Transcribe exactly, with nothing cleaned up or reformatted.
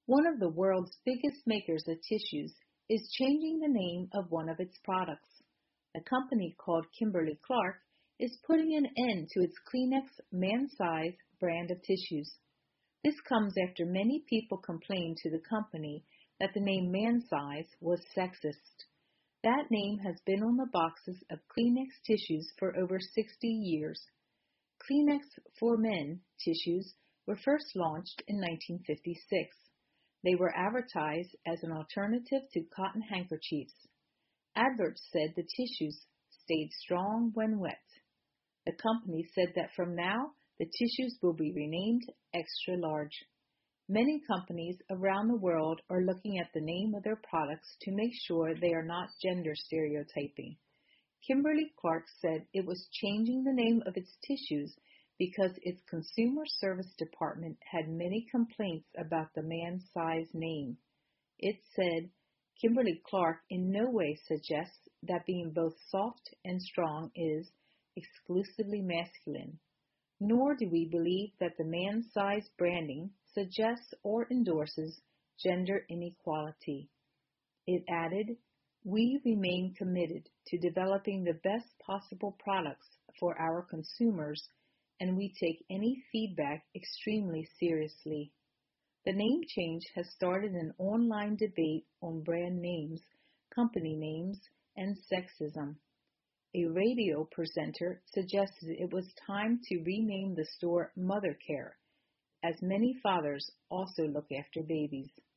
One of the world's biggest makers of tissues is changing the name of one of its products. A company called Kimberly-Clark is putting an end to its Kleenex Man-Size brand of tissues. This comes after many people complained to the company that the name Man-Size was sexist. That name has been on the boxes of Kleenex tissues for over sixty years. Kleenex for Men tissues were first launched in nineteen fifty-six. They were advertised as an alternative to cotton handkerchiefs. Adverts said the tissues stayed strong when wet. The company said that from now, the tissues will be renamed extra large. Many companies around the world are looking at the name of their products to make sure they are not gender stereotyping. Kimberly-Clark said it was changing the name of its tissues because its consumer service department had many complaints about the Man-Size name. It said, Kimberly-Clark in no way suggests that being both soft and strong is exclusively masculine, nor do we believe that the Man-Size branding suggests or endorses gender inequality. It added, we remain committed to developing the best possible products for our consumers, and we take any feedback extremely seriously. The name change has started an online debate on brand names, company names, and sexism. A radio presenter suggested it was time to rename the store Mother Care, as many fathers also look after babies.